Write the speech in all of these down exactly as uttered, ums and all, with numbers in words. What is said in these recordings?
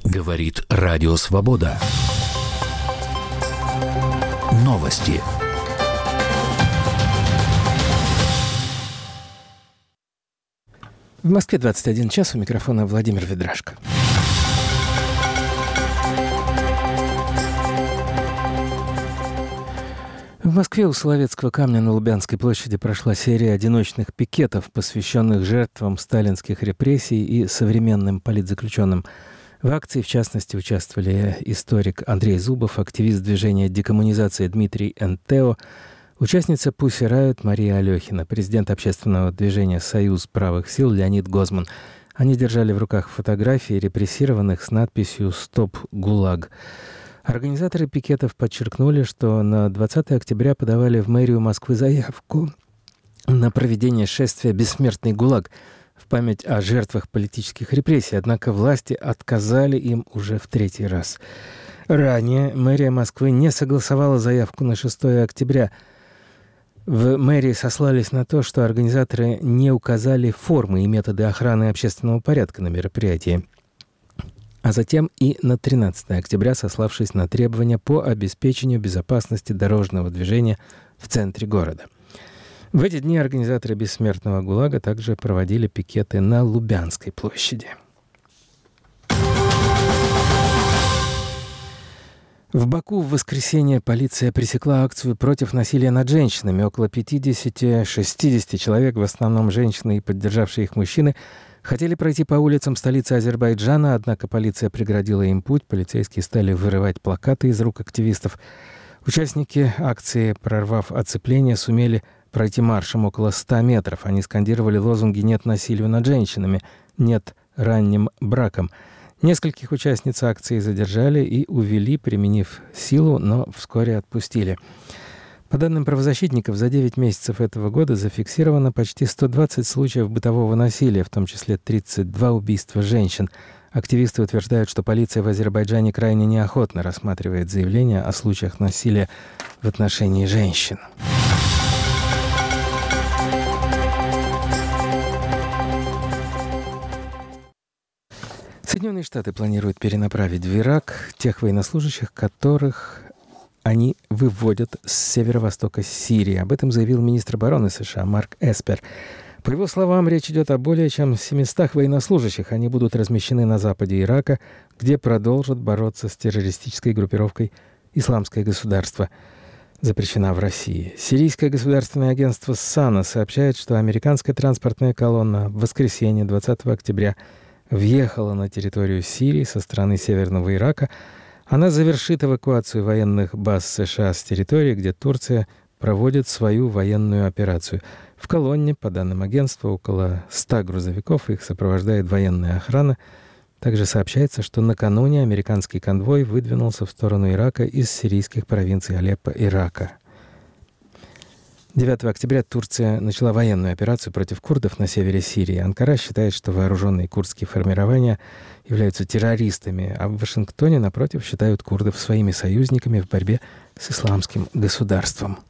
Говорит Радио Свобода. Новости. В Москве двадцать один час, у микрофона Владимир Ведрашко. В Москве у Соловецкого камня на Лубянской площади прошла серия одиночных пикетов, посвященных жертвам сталинских репрессий и современным политзаключенным. В акции, в частности, участвовали историк Андрей Зубов, активист движения декоммунизации Дмитрий Энтео, участница Pussy Riot Мария Алехина, президент общественного движения «Союз правых сил» Леонид Гозман. Они держали в руках фотографии репрессированных с надписью «Стоп, ГУЛАГ». Организаторы пикетов подчеркнули, что на двадцатое октября подавали в мэрию Москвы заявку на проведение шествия «Бессмертный ГУЛАГ» в память о жертвах политических репрессий, однако власти отказали им уже в третий раз. Ранее мэрия Москвы не согласовала заявку на шестое октября. В мэрии сослались на то, что организаторы не указали формы и методы охраны общественного порядка на мероприятии, а затем и на тринадцатое октября, сославшись на требования по обеспечению безопасности дорожного движения в центре города. В эти дни организаторы «Бессмертного ГУЛАГа» также проводили пикеты на Лубянской площади. В Баку в воскресенье полиция пресекла акцию против насилия над женщинами. Около пятьдесят-шестьдесят человек, в основном женщины и поддержавшие их мужчины, хотели пройти по улицам столицы Азербайджана, однако полиция преградила им путь. Полицейские стали вырывать плакаты из рук активистов. Участники акции, прорвав оцепление, сумели пройти маршем около ста метров. Они скандировали лозунги «Нет насилию над женщинами», «Нет ранним бракам». Нескольких участниц акции задержали и увели, применив силу, но вскоре отпустили. По данным правозащитников, за девять месяцев этого года зафиксировано почти сто двадцать случаев бытового насилия, в том числе тридцать два убийства женщин. Активисты утверждают, что полиция в Азербайджане крайне неохотно рассматривает заявления о случаях насилия в отношении женщин. Соединенные Штаты планируют перенаправить в Ирак тех военнослужащих, которых они выводят с северо-востока Сирии. Об этом заявил министр обороны США Марк Эспер. По его словам, речь идет о более чем семистах военнослужащих. Они будут размещены на западе Ирака, где продолжат бороться с террористической группировкой «Исламское государство», запрещена в России. Сирийское государственное агентство САНА сообщает, что американская транспортная колонна в воскресенье двадцатого октября въехала на территорию Сирии со стороны Северного Ирака. Она завершит эвакуацию военных баз США с территории, где Турция проводит свою военную операцию. В колонне, по данным агентства, около ста грузовиков, их сопровождает военная охрана. Также сообщается, что накануне американский конвой выдвинулся в сторону Ирака из сирийских провинций Алеппо и Рака. девятого октября Турция начала военную операцию против курдов на севере Сирии. Анкара считает, что вооруженные курдские формирования являются террористами, а в Вашингтоне, напротив, считают курдов своими союзниками в борьбе с исламским государством.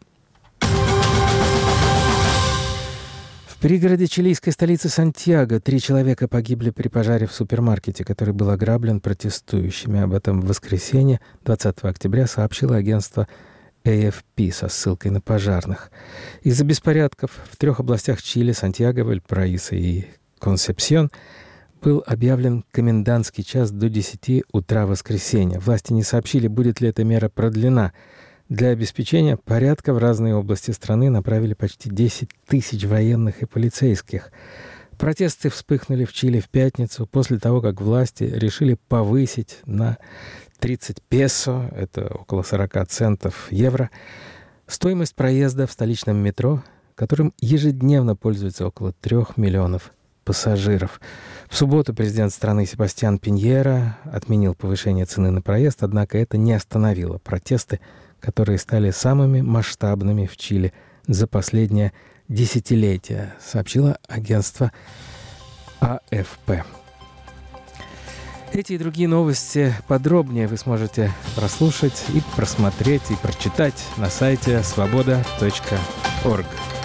В пригороде чилийской столицы Сантьяго три человека погибли при пожаре в супермаркете, который был ограблен протестующими. Об этом в воскресенье двадцатого октября сообщило агентство эй эф пи со ссылкой на пожарных. Из-за беспорядков в трех областях Чили — Сантьяго, Вальпараисо и Консепсьон — был объявлен комендантский час до десяти утра воскресенья. Власти не сообщили, будет ли эта мера продлена. Для обеспечения порядка в разные области страны направили почти десять тысяч военных и полицейских. Протесты вспыхнули в Чили в пятницу после того, как власти решили повысить на тридцать песо, это около сорок центов евро, стоимость проезда в столичном метро, которым ежедневно пользуется около трех миллионов пассажиров. В субботу президент страны Себастьян Пиньера отменил повышение цены на проезд, однако это не остановило протесты, которые стали самыми масштабными в Чили за последнее десятилетие, сообщило агентство а эф пэ. Эти и другие новости подробнее вы сможете прослушать и просмотреть, и прочитать на сайте свобода точка орг.